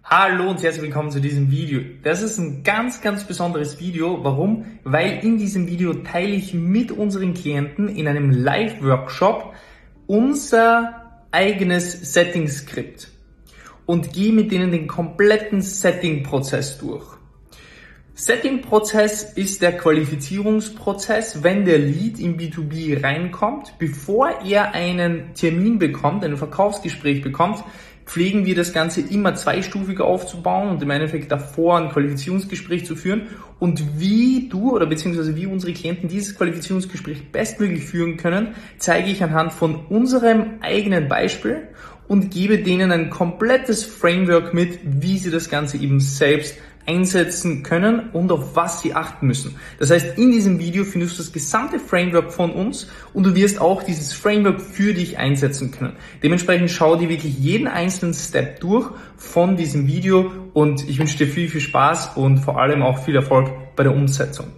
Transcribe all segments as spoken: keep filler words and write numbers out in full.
Hallo und herzlich willkommen zu diesem Video. Das ist ein ganz, ganz besonderes Video. Warum? Weil in diesem Video teile ich mit unseren Klienten in einem Live-Workshop unser eigenes Setting-Skript und gehe mit denen den kompletten Setting-Prozess durch. Setting-Prozess ist der Qualifizierungsprozess, wenn der Lead in B zwei B reinkommt. Bevor er einen Termin bekommt, ein Verkaufsgespräch bekommt, pflegen wir das Ganze immer zweistufig aufzubauen und im Endeffekt davor ein Qualifizierungsgespräch zu führen. Und wie du oder beziehungsweise wie unsere Klienten dieses Qualifizierungsgespräch bestmöglich führen können, zeige ich anhand von unserem eigenen Beispiel und gebe denen ein komplettes Framework mit, wie sie das Ganze eben selbst einsetzen können und auf was sie achten müssen. Das heißt, in diesem Video findest du das gesamte Framework von uns und du wirst auch dieses Framework für dich einsetzen können. Dementsprechend schau dir wirklich jeden einzelnen Step durch von diesem Video und ich wünsche dir viel, viel Spaß und vor allem auch viel Erfolg bei der Umsetzung.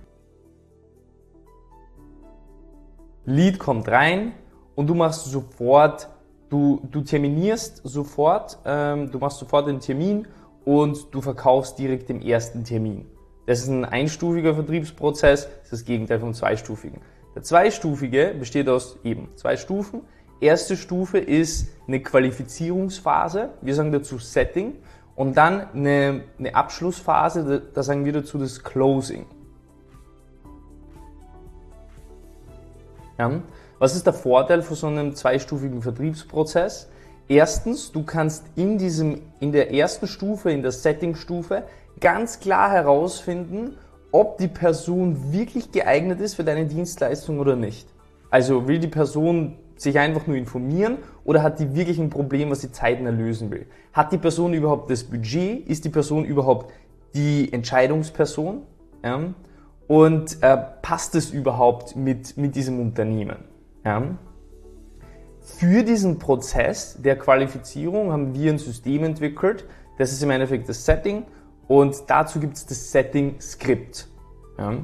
Lead kommt rein und du machst sofort, du, du terminierst sofort, ähm, du machst sofort den Termin und du verkaufst direkt im ersten Termin. Das ist ein einstufiger Vertriebsprozess, das ist das Gegenteil vom zweistufigen. Der zweistufige besteht aus eben zwei Stufen. Erste Stufe ist eine Qualifizierungsphase, wir sagen dazu Setting, und dann eine, eine Abschlussphase, da sagen wir dazu das Closing. Ja. Was ist der Vorteil von so einem zweistufigen Vertriebsprozess? Erstens, du kannst in diesem, in der ersten Stufe, in der Setting-Stufe, ganz klar herausfinden, ob die Person wirklich geeignet ist für deine Dienstleistung oder nicht. Also will die Person sich einfach nur informieren oder hat die wirklich ein Problem, was sie zeitnah lösen will? Hat die Person überhaupt das Budget? Ist die Person überhaupt die Entscheidungsperson? Ja? Und äh, passt es überhaupt mit, mit diesem Unternehmen? Ja? Für diesen Prozess der Qualifizierung haben wir ein System entwickelt, das ist im Endeffekt das Setting und dazu gibt es das Setting-Skript. Ja.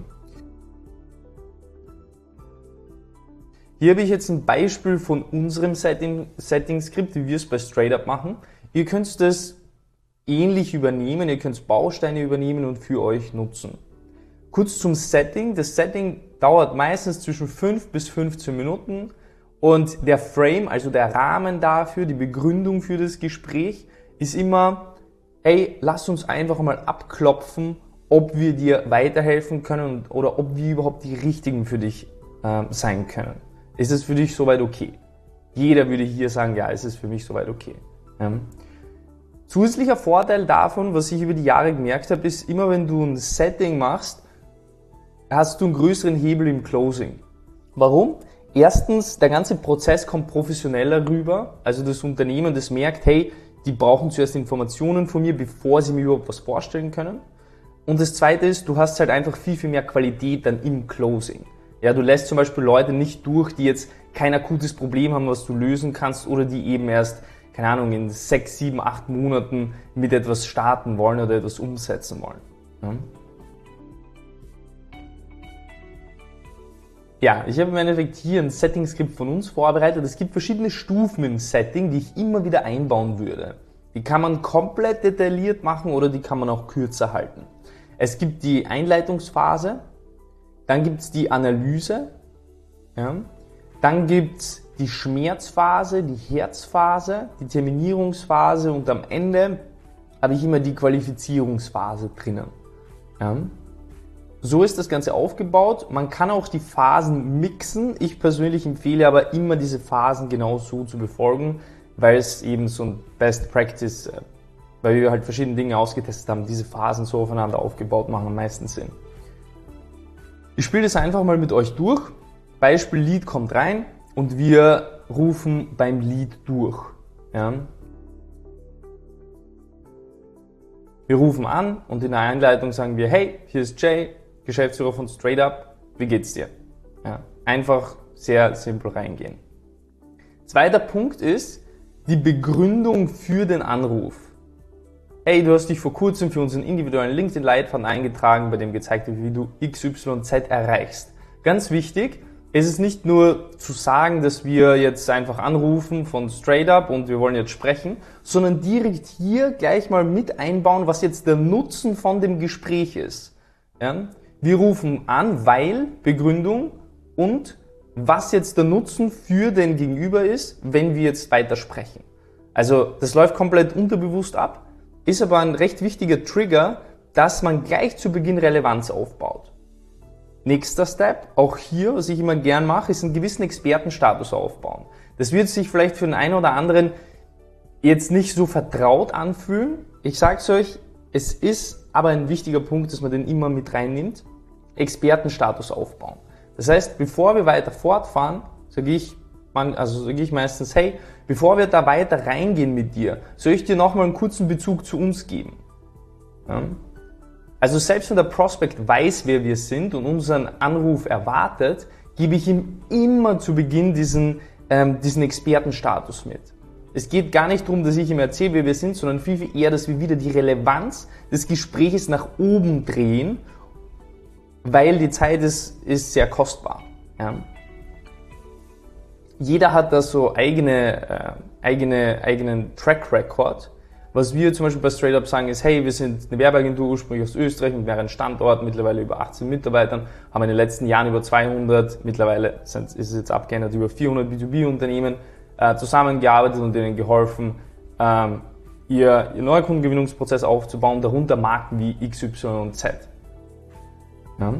Hier habe ich jetzt ein Beispiel von unserem Setting-Skript, wie wir es bei StraightUp machen. Ihr könnt das ähnlich übernehmen, ihr könnt Bausteine übernehmen und für euch nutzen. Kurz zum Setting. Das Setting dauert meistens zwischen fünf bis fünfzehn Minuten. Und der Frame, also der Rahmen dafür, die Begründung für das Gespräch, ist immer, ey, lass uns einfach mal abklopfen, ob wir dir weiterhelfen können oder ob wir überhaupt die Richtigen für dich äh, sein können. Ist es für dich soweit okay? Jeder würde hier sagen, ja, es ist für mich soweit okay. Ja. Zusätzlicher Vorteil davon, was ich über die Jahre gemerkt habe, ist immer, wenn du ein Setting machst, hast du einen größeren Hebel im Closing. Warum? Erstens, der ganze Prozess kommt professioneller rüber, also das Unternehmen, das merkt, hey, die brauchen zuerst Informationen von mir, bevor sie mir überhaupt was vorstellen können. Und das Zweite ist, du hast halt einfach viel, viel mehr Qualität dann im Closing. Ja, du lässt zum Beispiel Leute nicht durch, die jetzt kein akutes Problem haben, was du lösen kannst oder die eben erst, keine Ahnung, in sechs, sieben, acht Monaten mit etwas starten wollen oder etwas umsetzen wollen. Ja. Ja, ich habe im Endeffekt hier ein Setting-Skript von uns vorbereitet. Es gibt verschiedene Stufen im Setting, die ich immer wieder einbauen würde. Die kann man komplett detailliert machen oder die kann man auch kürzer halten. Es gibt die Einleitungsphase, dann gibt es die Analyse, ja, dann gibt es die Schmerzphase, die Herzphase, die Terminierungsphase und am Ende habe ich immer die Qualifizierungsphase drinnen. Ja. So ist das Ganze aufgebaut. Man kann auch die Phasen mixen. Ich persönlich empfehle aber immer, diese Phasen genau so zu befolgen, weil es eben so ein Best Practice, weil wir halt verschiedene Dinge ausgetestet haben, diese Phasen so aufeinander aufgebaut machen am meisten Sinn. Ich spiele das einfach mal mit euch durch. Beispiel Lead kommt rein und wir rufen beim Lead durch. Ja. Wir rufen an und in der Einleitung sagen wir, hey, hier ist Jay, Geschäftsführer von StraightUp, wie geht's dir? Ja, einfach sehr simpel reingehen. Zweiter Punkt ist die Begründung für den Anruf. Hey, du hast dich vor kurzem für unseren individuellen LinkedIn-Leitfaden eingetragen, bei dem gezeigt wird, wie du X Y Z erreichst. Ganz wichtig, Es ist nicht nur zu sagen, dass wir jetzt einfach anrufen von Straight Up und wir wollen jetzt sprechen, sondern direkt hier gleich mal mit einbauen, was jetzt der Nutzen von dem Gespräch ist. Ja? Wir rufen an, weil Begründung und was jetzt der Nutzen für den Gegenüber ist, wenn wir jetzt weiter sprechen. Also das läuft komplett unterbewusst ab, ist aber ein recht wichtiger Trigger, dass man gleich zu Beginn Relevanz aufbaut. Nächster Step, auch hier, was ich immer gern mache, ist einen gewissen Expertenstatus aufbauen. Das wird sich vielleicht für den einen oder anderen jetzt nicht so vertraut anfühlen. Ich sag's euch, es ist aber ein wichtiger Punkt, dass man den immer mit reinnimmt. Expertenstatus aufbauen. Das heißt, bevor wir weiter fortfahren, sage ich, also sage ich meistens, hey, bevor wir da weiter reingehen mit dir, soll ich dir nochmal einen kurzen Bezug zu uns geben. Ja? Also selbst wenn der Prospect weiß, wer wir sind und unseren Anruf erwartet, gebe ich ihm immer zu Beginn diesen, ähm, diesen Expertenstatus mit. Es geht gar nicht darum, dass ich ihm erzähle, wer wir sind, sondern viel, viel eher, dass wir wieder die Relevanz des Gesprächs nach oben drehen, weil die Zeit ist, ist sehr kostbar. Ja. Jeder hat da so eigene, äh, eigene, eigenen Track Record. Was wir zum Beispiel bei Straight Up sagen ist, hey, wir sind eine Werbeagentur ursprünglich aus Österreich mit mehreren Standorten, mittlerweile über achtzehn Mitarbeitern, haben in den letzten Jahren über zweihundert, mittlerweile sind, ist es jetzt abgeändert, über vierhundert B zwei B Unternehmen äh, zusammengearbeitet und denen geholfen, ähm, ihr, ihr Neukundengewinnungsprozess aufzubauen, darunter Marken wie X Y und Z. Ja.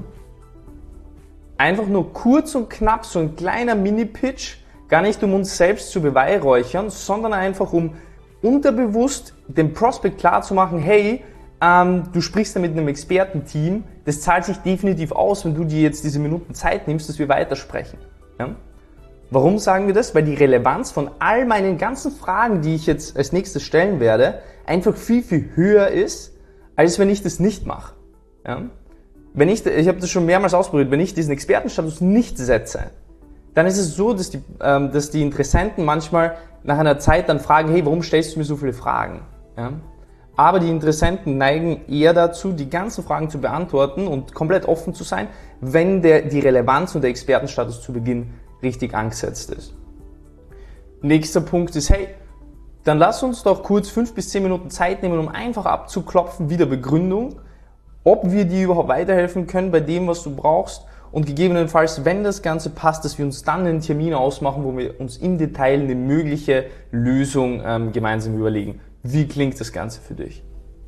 Einfach nur kurz und knapp, so ein kleiner Mini-Pitch, gar nicht um uns selbst zu beweihräuchern, sondern einfach um unterbewusst dem Prospect klar zu machen, hey, ähm, du sprichst da mit einem Expertenteam, das zahlt sich definitiv aus, wenn du dir jetzt diese Minuten Zeit nimmst, dass wir weitersprechen. Ja? Warum sagen wir das? Weil die Relevanz von all meinen ganzen Fragen, die ich jetzt als nächstes stellen werde, einfach viel, viel höher ist, als wenn ich das nicht mache. Ja? Wenn ich, ich habe das schon mehrmals ausprobiert, wenn ich diesen Expertenstatus nicht setze, dann ist es so, dass die, ähm, dass die Interessenten manchmal nach einer Zeit dann fragen, hey, warum stellst du mir so viele Fragen? Ja? Aber die Interessenten neigen eher dazu, die ganzen Fragen zu beantworten und komplett offen zu sein, wenn der, die Relevanz und der Expertenstatus zu Beginn richtig angesetzt ist. Nächster Punkt ist, hey, dann lass uns doch kurz fünf bis zehn Minuten Zeit nehmen, um einfach abzuklopfen, wieder Begründung, ob wir dir überhaupt weiterhelfen können bei dem, was du brauchst. Und gegebenenfalls, wenn das Ganze passt, dass wir uns dann einen Termin ausmachen, wo wir uns im Detail eine mögliche Lösung ähm, gemeinsam überlegen. Wie klingt das Ganze für dich?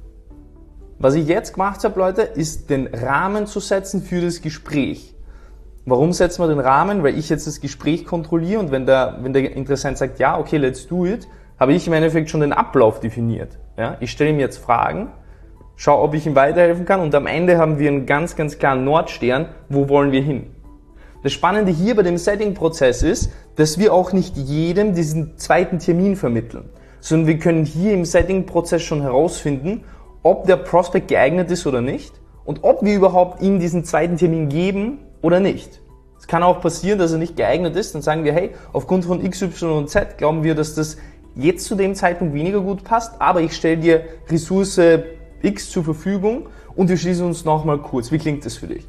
Was ich jetzt gemacht habe, Leute, ist den Rahmen zu setzen für das Gespräch. Warum setzen wir den Rahmen? Weil ich jetzt das Gespräch kontrolliere und wenn der, wenn der Interessent sagt, ja, okay, let's do it, habe ich im Endeffekt schon den Ablauf definiert. Ja? Ich stelle ihm jetzt Fragen, schau, ob ich ihm weiterhelfen kann und am Ende haben wir einen ganz, ganz klaren Nordstern, wo wollen wir hin. Das Spannende hier bei dem Setting-Prozess ist, dass wir auch nicht jedem diesen zweiten Termin vermitteln, sondern wir können hier im Setting-Prozess schon herausfinden, ob der Prospect geeignet ist oder nicht und ob wir überhaupt ihm diesen zweiten Termin geben oder nicht. Es kann auch passieren, dass er nicht geeignet ist, dann sagen wir, hey, aufgrund von X Y und Z glauben wir, dass das jetzt zu dem Zeitpunkt weniger gut passt, aber ich stelle dir Ressource X zur Verfügung und wir schließen uns nochmal kurz. Wie klingt das für dich?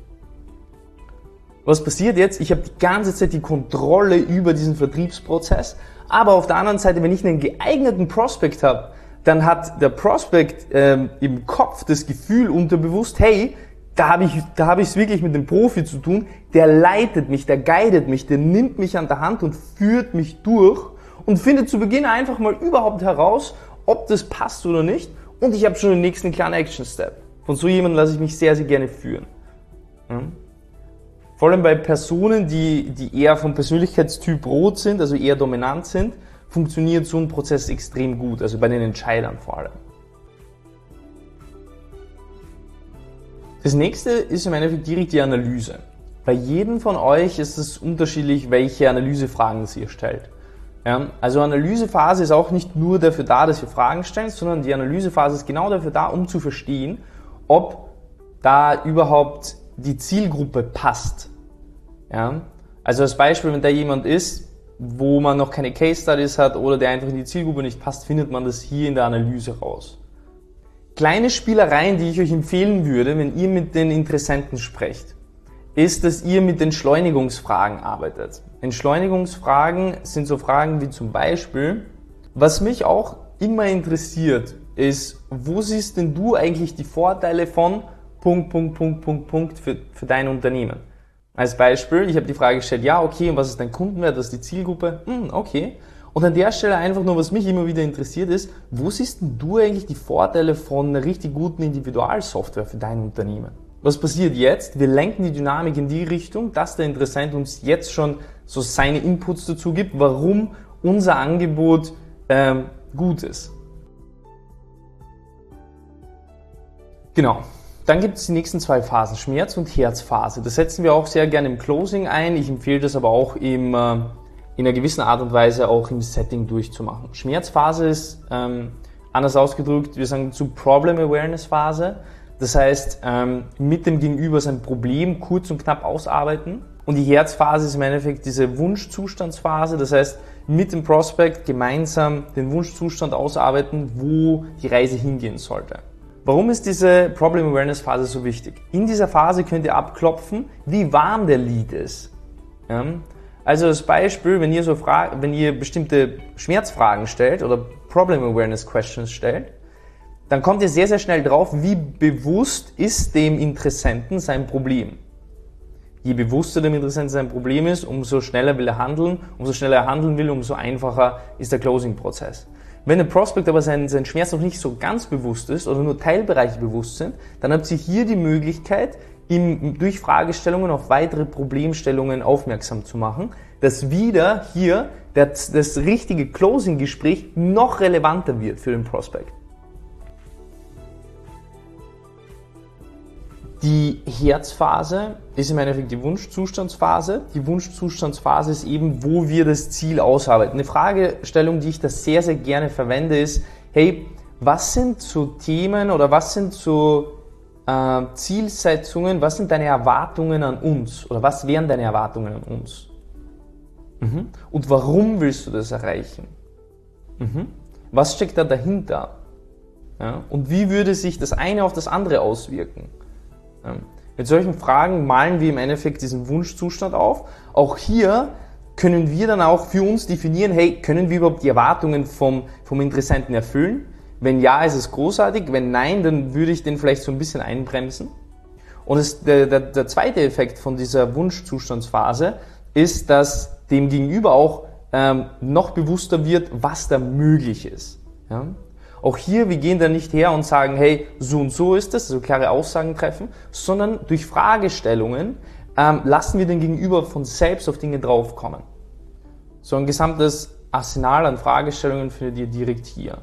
Was passiert jetzt? Ich habe die ganze Zeit die Kontrolle über diesen Vertriebsprozess, aber auf der anderen Seite, wenn ich einen geeigneten Prospect habe, dann hat der Prospect ähm, im Kopf das Gefühl unterbewusst, hey, da habe ich da habe ich es wirklich mit dem Profi zu tun, der leitet mich, der guidet mich, der nimmt mich an der Hand und führt mich durch und findet zu Beginn einfach mal überhaupt heraus, ob das passt oder nicht. Und ich habe schon den nächsten kleinen Action-Step. Von so jemandem lasse ich mich sehr, sehr gerne führen. Ja. Vor allem bei Personen, die, die eher vom Persönlichkeitstyp rot sind, also eher dominant sind, funktioniert so ein Prozess extrem gut, also bei den Entscheidern vor allem. Das nächste ist im Endeffekt direkt die Analyse. Bei jedem von euch ist es unterschiedlich, welche Analysefragen ihr stellt. Ja, also Analysephase ist auch nicht nur dafür da, dass wir Fragen stellen, sondern die Analysephase ist genau dafür da, um zu verstehen, ob da überhaupt die Zielgruppe passt. Ja, also als Beispiel, wenn da jemand ist, wo man noch keine Case Studies hat oder der einfach in die Zielgruppe nicht passt, findet man das hier in der Analyse raus. Kleine Spielereien, die ich euch empfehlen würde, wenn ihr mit den Interessenten sprecht. ist, dass ihr mit Entschleunigungsfragen arbeitet. Entschleunigungsfragen sind so Fragen wie zum Beispiel, was mich auch immer interessiert, ist, wo siehst denn du eigentlich die Vorteile von Punkt, Punkt, Punkt, Punkt, Punkt für, für dein Unternehmen? Als Beispiel, ich habe die Frage gestellt, ja, okay, und was ist dein Kundenwert, was ist die Zielgruppe? Hm, okay. Und an der Stelle einfach nur, was mich immer wieder interessiert ist, wo siehst denn du eigentlich die Vorteile von einer richtig guten Individualsoftware für dein Unternehmen? Was passiert jetzt? Wir lenken die Dynamik in die Richtung, dass der Interessent uns jetzt schon so seine Inputs dazu gibt, warum unser Angebot ähm, gut ist. Genau. Dann gibt es die nächsten zwei Phasen, Schmerz- und Herzphase. Das setzen wir auch sehr gerne im Closing ein. Ich empfehle das aber auch im, äh, in einer gewissen Art und Weise auch im Setting durchzumachen. Schmerzphase ist, ähm, anders ausgedrückt, wir sagen zu Problem Awareness Phase. Das heißt, ähm, mit dem Gegenüber sein Problem kurz und knapp ausarbeiten. Und die Herzphase ist im Endeffekt diese Wunschzustandsphase. Das heißt, mit dem Prospect gemeinsam den Wunschzustand ausarbeiten, wo die Reise hingehen sollte. Warum ist diese Problem Awareness Phase so wichtig? In dieser Phase könnt ihr abklopfen, wie warm der Lead ist. Ja? Also als Beispiel, wenn ihr so Fra- wenn ihr bestimmte Schmerzfragen stellt oder Problem Awareness Questions stellt, dann kommt ihr sehr, sehr schnell drauf, wie bewusst ist dem Interessenten sein Problem. Je bewusster dem Interessenten sein Problem ist, umso schneller will er handeln, umso schneller er handeln will, umso einfacher ist der Closing-Prozess. Wenn ein Prospect aber sein, sein Schmerz noch nicht so ganz bewusst ist oder nur Teilbereiche bewusst sind, dann habt ihr hier die Möglichkeit, ihm durch Fragestellungen auf weitere Problemstellungen aufmerksam zu machen, dass wieder hier das, das richtige Closing-Gespräch noch relevanter wird für den Prospect. Die Herzphase ist im Endeffekt die Wunschzustandsphase. Die Wunschzustandsphase ist eben, wo wir das Ziel ausarbeiten. Eine Fragestellung, die ich da sehr, sehr gerne verwende, ist, hey, was sind so Themen oder was sind so äh, Zielsetzungen, was sind deine Erwartungen an uns oder was wären deine Erwartungen an uns? Mhm. Und warum willst du das erreichen? Mhm. Was steckt da dahinter? Ja? Und wie würde sich das eine auf das andere auswirken? Mit solchen Fragen malen wir im Endeffekt diesen Wunschzustand auf. Auch hier können wir dann auch für uns definieren, hey, können wir überhaupt die Erwartungen vom, vom Interessenten erfüllen? Wenn ja, ist es großartig. Wenn nein, dann würde ich den vielleicht so ein bisschen einbremsen. Und es, der, der, der zweite Effekt von dieser Wunschzustandsphase ist, dass dem Gegenüber auch ähm, noch bewusster wird, was da möglich ist. Ja? Auch hier, wir gehen da nicht her und sagen, hey, so und so ist es, also klare Aussagen treffen, sondern durch Fragestellungen ähm, lassen wir den Gegenüber von selbst auf Dinge draufkommen. So ein gesamtes Arsenal an Fragestellungen findet ihr direkt hier.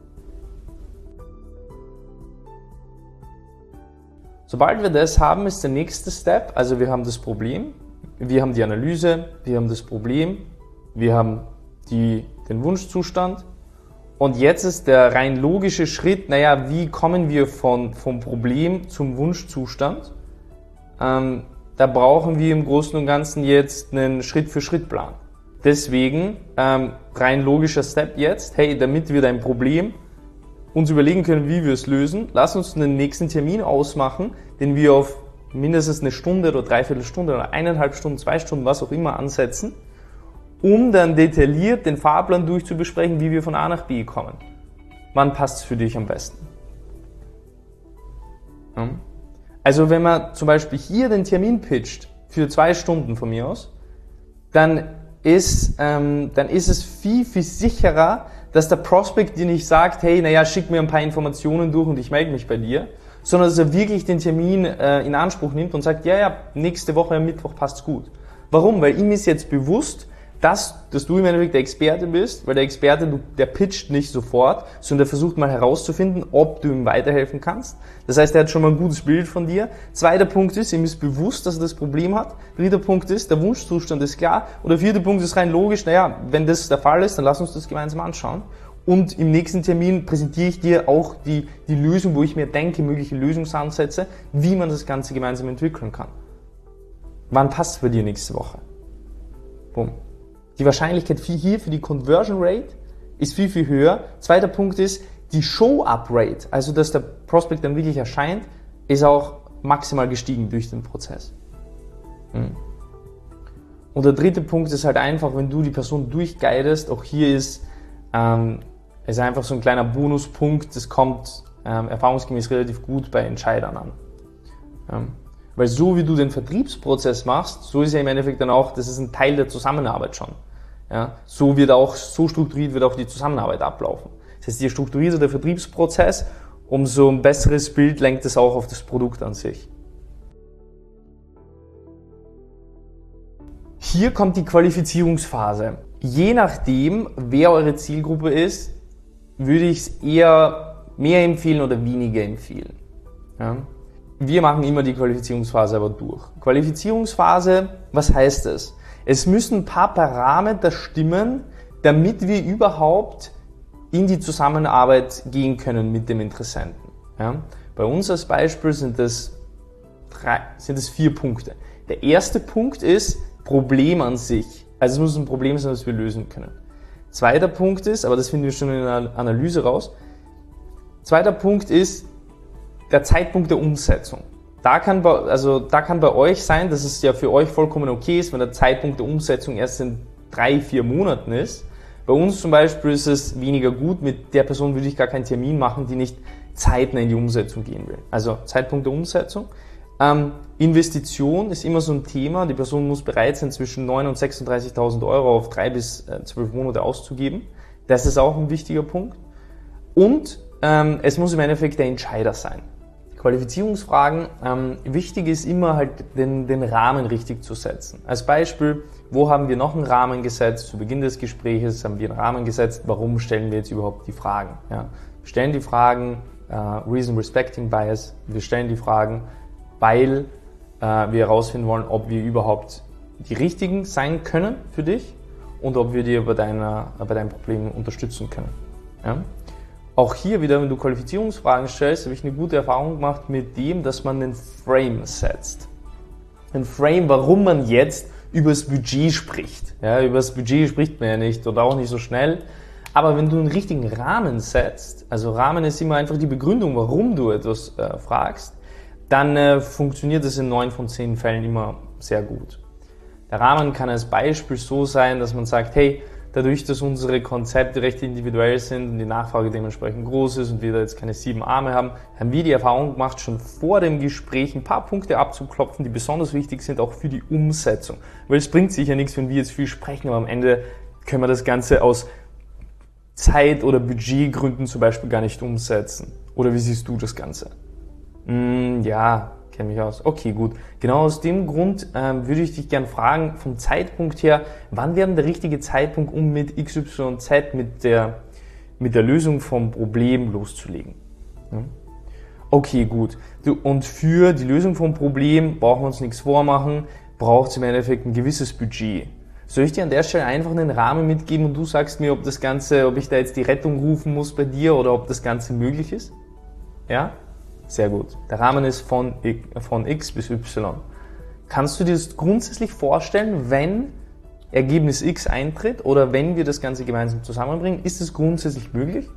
Sobald wir das haben, ist der nächste Step, also wir haben das Problem, wir haben die Analyse, wir haben das Problem, wir haben die, den Wunschzustand. Und jetzt ist der rein logische Schritt, naja, wie kommen wir von, vom Problem zum Wunschzustand? Ähm, da brauchen wir im Großen und Ganzen jetzt einen Schritt-für-Schritt-Plan. Deswegen, ähm, rein logischer Step jetzt, hey, damit wir dein Problem uns überlegen können, wie wir es lösen, lass uns einen nächsten Termin ausmachen, den wir auf mindestens eine Stunde oder dreiviertel Stunde oder eineinhalb Stunden, zwei Stunden, was auch immer ansetzen, um dann detailliert den Fahrplan durchzubesprechen, wie wir von A nach B kommen. Wann passt es für dich am besten? Ja. Also wenn man zum Beispiel hier den Termin pitcht, für zwei Stunden von mir aus, dann ist, ähm, dann ist es viel, viel sicherer, dass der Prospect dir nicht sagt, hey, naja, schick mir ein paar Informationen durch und ich melde mich bei dir, sondern dass er wirklich den Termin äh, in Anspruch nimmt und sagt, ja, ja, nächste Woche am Mittwoch passt's gut. Warum? Weil ihm ist jetzt bewusst, dass, dass du im Endeffekt der Experte bist, weil der Experte, du, der pitcht nicht sofort, sondern der versucht mal herauszufinden, ob du ihm weiterhelfen kannst. Das heißt, er hat schon mal ein gutes Bild von dir. Zweiter Punkt ist, ihm ist bewusst, dass er das Problem hat. Dritter Punkt ist, der Wunschzustand ist klar. Und der vierte Punkt ist rein logisch, naja, wenn das der Fall ist, dann lass uns das gemeinsam anschauen. Und im nächsten Termin präsentiere ich dir auch die, die Lösung, wo ich mir denke, mögliche Lösungsansätze, wie man das Ganze gemeinsam entwickeln kann. Wann passt es für dir nächste Woche? Boom. Die Wahrscheinlichkeit hier für die Conversion Rate ist viel, viel höher. Zweiter Punkt ist, die Show-Up-Rate, also dass der Prospect dann wirklich erscheint, ist auch maximal gestiegen durch den Prozess. Und der dritte Punkt ist halt einfach, wenn du die Person durchguidest, auch hier ist ähm, ist einfach so ein kleiner Bonuspunkt, das kommt ähm, erfahrungsgemäß relativ gut bei Entscheidern an. Ähm, weil so wie du den Vertriebsprozess machst, so ist ja im Endeffekt dann auch, das ist ein Teil der Zusammenarbeit schon. Ja? So wird auch, so strukturiert wird auch die Zusammenarbeit ablaufen. Das heißt, je strukturierter der Vertriebsprozess, umso ein besseres Bild lenkt es auch auf das Produkt an sich. Hier kommt die Qualifizierungsphase. Je nachdem, wer eure Zielgruppe ist, würde ich es eher mehr empfehlen oder weniger empfehlen. Ja? Wir machen immer die Qualifizierungsphase aber durch. Qualifizierungsphase, was heißt das? Es müssen ein paar Parameter stimmen, damit wir überhaupt in die Zusammenarbeit gehen können mit dem Interessenten. Ja? Bei uns als Beispiel sind es, drei, sind es vier Punkte. Der erste Punkt ist Problem an sich. Also es muss ein Problem sein, das wir lösen können. Zweiter Punkt ist, aber das finden wir schon in der Analyse raus, zweiter Punkt ist der Zeitpunkt der Umsetzung. Da kann, bei, also da kann bei euch sein, dass es ja für euch vollkommen okay ist, wenn der Zeitpunkt der Umsetzung erst in drei, vier Monaten ist. Bei uns zum Beispiel ist es weniger gut, mit der Person würde ich gar keinen Termin machen, die nicht zeitnah in die Umsetzung gehen will. Also Zeitpunkt der Umsetzung. Ähm, Investition ist immer so ein Thema. Die Person muss bereit sein, zwischen neun und sechsunddreißigtausend Euro auf drei bis zwölf Monate auszugeben. Das ist auch ein wichtiger Punkt. Und ähm, es muss im Endeffekt der Entscheider sein. Qualifizierungsfragen, ähm, wichtig ist immer halt den, den Rahmen richtig zu setzen. Als Beispiel, wo haben wir noch einen Rahmen gesetzt? Zu Beginn des Gesprächs haben wir einen Rahmen gesetzt. Warum stellen wir jetzt überhaupt die Fragen? Ja, wir stellen die Fragen, äh, Reason Respecting Bias, wir stellen die Fragen, weil äh, wir herausfinden wollen, ob wir überhaupt die Richtigen sein können für dich und ob wir dir bei, deiner, bei deinem Problem unterstützen können. Ja? Auch hier wieder, wenn du Qualifizierungsfragen stellst, habe ich eine gute Erfahrung gemacht mit dem, dass man einen Frame setzt. Ein Frame, warum man jetzt über das Budget spricht. Ja, über das Budget spricht man ja nicht oder auch nicht so schnell. Aber wenn du einen richtigen Rahmen setzt, also Rahmen ist immer einfach die Begründung, warum du etwas äh, fragst, dann äh, funktioniert es in neun von zehn Fällen immer sehr gut. Der Rahmen kann als Beispiel so sein, dass man sagt, hey, dadurch, dass unsere Konzepte recht individuell sind und die Nachfrage dementsprechend groß ist und wir da jetzt keine sieben Arme haben, haben wir die Erfahrung gemacht, schon vor dem Gespräch ein paar Punkte abzuklopfen, die besonders wichtig sind, auch für die Umsetzung. Weil es bringt sicher nichts, wenn wir jetzt viel sprechen, aber am Ende können wir das Ganze aus Zeit- oder Budgetgründen zum Beispiel gar nicht umsetzen. Oder wie siehst du das Ganze? Mm, ja, kenne mich aus. Okay, gut. Genau aus dem Grund ähm, würde ich dich gerne fragen, vom Zeitpunkt her, wann wäre der richtige Zeitpunkt, um mit X Y Z, mit der, mit der Lösung vom Problem loszulegen? Ja? Okay, gut. Du, und für die Lösung vom Problem brauchen wir uns nichts vormachen, braucht es im Endeffekt ein gewisses Budget. Soll ich dir an der Stelle einfach einen Rahmen mitgeben und du sagst mir, ob das Ganze, ob ich da jetzt die Rettung rufen muss bei dir oder ob das Ganze möglich ist? Ja? Sehr gut. Der Rahmen ist von, von X bis Y. Kannst du dir das grundsätzlich vorstellen, wenn Ergebnis X eintritt oder wenn wir das Ganze gemeinsam zusammenbringen, ist es grundsätzlich möglich?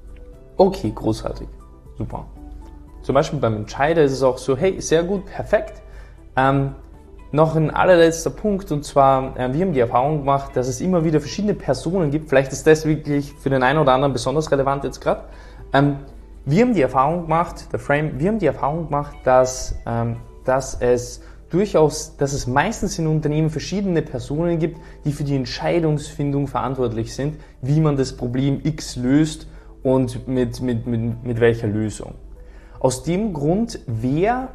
Okay, großartig. Super. Zum Beispiel beim Entscheider ist es auch so, hey, sehr gut, perfekt. Ähm, noch ein allerletzter Punkt und zwar, äh, wir haben die Erfahrung gemacht, dass es immer wieder verschiedene Personen gibt. Vielleicht ist das wirklich für den einen oder anderen besonders relevant jetzt gerade. Ähm, Wir haben die Erfahrung gemacht, der Frame, wir haben die Erfahrung gemacht, dass, ähm, dass es durchaus, dass es meistens in Unternehmen verschiedene Personen gibt, die für die Entscheidungsfindung verantwortlich sind, wie man das Problem X löst und mit, mit, mit, mit welcher Lösung. Aus dem Grund, wer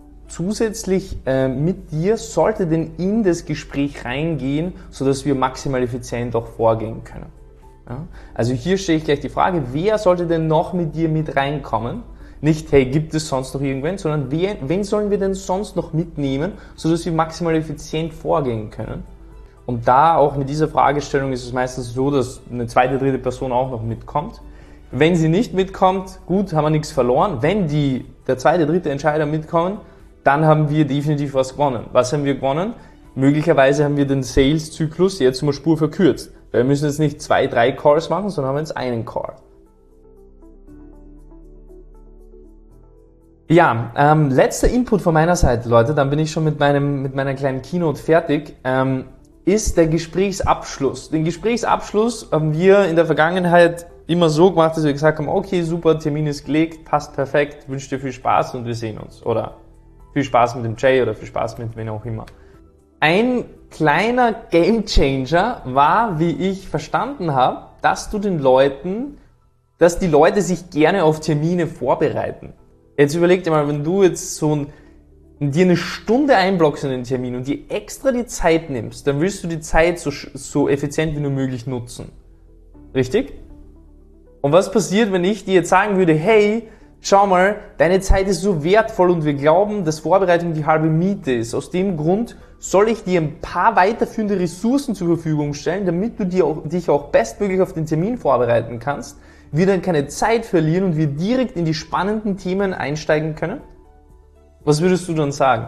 zusätzlich äh, mit dir sollte denn in das Gespräch reingehen, sodass wir maximal effizient auch vorgehen können. Ja, also hier stelle ich gleich die Frage, wer sollte denn noch mit dir mit reinkommen? Nicht, hey, gibt es sonst noch irgendwen, sondern wer, wen sollen wir denn sonst noch mitnehmen, sodass wir maximal effizient vorgehen können? Und da auch mit dieser Fragestellung ist es meistens so, dass eine zweite, dritte Person auch noch mitkommt. Wenn sie nicht mitkommt, gut, haben wir nichts verloren. Wenn die, der zweite, dritte Entscheider mitkommen, dann haben wir definitiv was gewonnen. Was haben wir gewonnen? Möglicherweise haben wir den Sales-Zyklus jetzt um eine Spur verkürzt. Wir müssen jetzt nicht zwei, drei Calls machen, sondern haben jetzt einen Call. Ja, ähm, letzter Input von meiner Seite, Leute, dann bin ich schon mit, meinem, mit meiner kleinen Keynote fertig, ähm, ist der Gesprächsabschluss. Den Gesprächsabschluss haben wir in der Vergangenheit immer so gemacht, dass wir gesagt haben, okay, super, Termin ist gelegt, passt perfekt, wünsche dir viel Spaß und wir sehen uns. Oder viel Spaß mit dem Jay oder viel Spaß mit wem auch immer. Ein kleiner Gamechanger war, wie ich verstanden habe, dass du den Leuten, dass die Leute sich gerne auf Termine vorbereiten. Jetzt überleg dir mal, wenn du jetzt so ein, dir eine Stunde einblockst in den Termin und dir extra die Zeit nimmst, dann willst du die Zeit so, so effizient wie nur möglich nutzen. Richtig? Und was passiert, wenn ich dir jetzt sagen würde, hey, schau mal, deine Zeit ist so wertvoll und wir glauben, dass Vorbereitung die halbe Miete ist. Aus dem Grund soll ich dir ein paar weiterführende Ressourcen zur Verfügung stellen, damit du dir auch, dich auch bestmöglich auf den Termin vorbereiten kannst, wir dann keine Zeit verlieren und wir direkt in die spannenden Themen einsteigen können? Was würdest du dann sagen?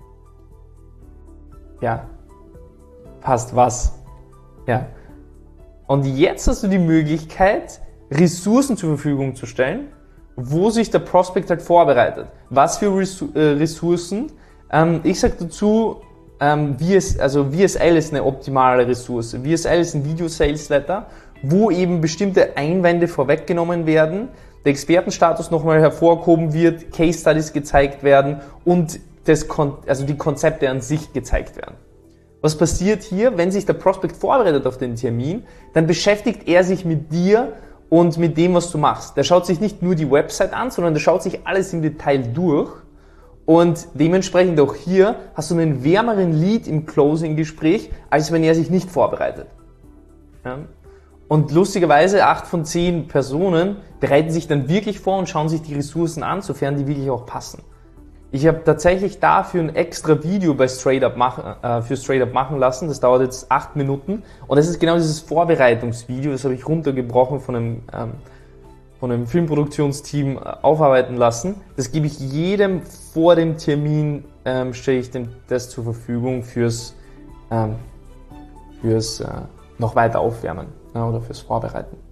Ja, passt was? Ja. Und jetzt hast du die Möglichkeit, Ressourcen zur Verfügung zu stellen, wo sich der Prospect halt vorbereitet. Was für Ressourcen? Ähm, ich sage dazu, ähm, V S, also V S L ist eine optimale Ressource. V S L ist ein Video-Sales-Letter, wo eben bestimmte Einwände vorweggenommen werden, der Expertenstatus nochmal hervorgehoben wird, Case Studies gezeigt werden und das Kon- also die Konzepte an sich gezeigt werden. Was passiert hier, wenn sich der Prospect vorbereitet auf den Termin, dann beschäftigt er sich mit dir und mit dem, was du machst. Der schaut sich nicht nur die Website an, sondern der schaut sich alles im Detail durch und dementsprechend auch hier hast du einen wärmeren Lead im Closing-Gespräch, als wenn er sich nicht vorbereitet. Ja? Und lustigerweise, acht von zehn Personen bereiten sich dann wirklich vor und schauen sich die Ressourcen an, sofern die wirklich auch passen. Ich habe tatsächlich dafür ein extra Video bei StraightUp machen, äh, für StraightUp machen lassen. Das dauert jetzt acht Minuten. Und das ist genau dieses Vorbereitungsvideo. Das habe ich runtergebrochen von einem, ähm, von einem Filmproduktionsteam äh, aufarbeiten lassen. Das gebe ich jedem vor dem Termin, ähm, stelle ich dem das zur Verfügung fürs, ähm, fürs äh, noch weiter aufwärmen. Ja, oder fürs Vorbereiten.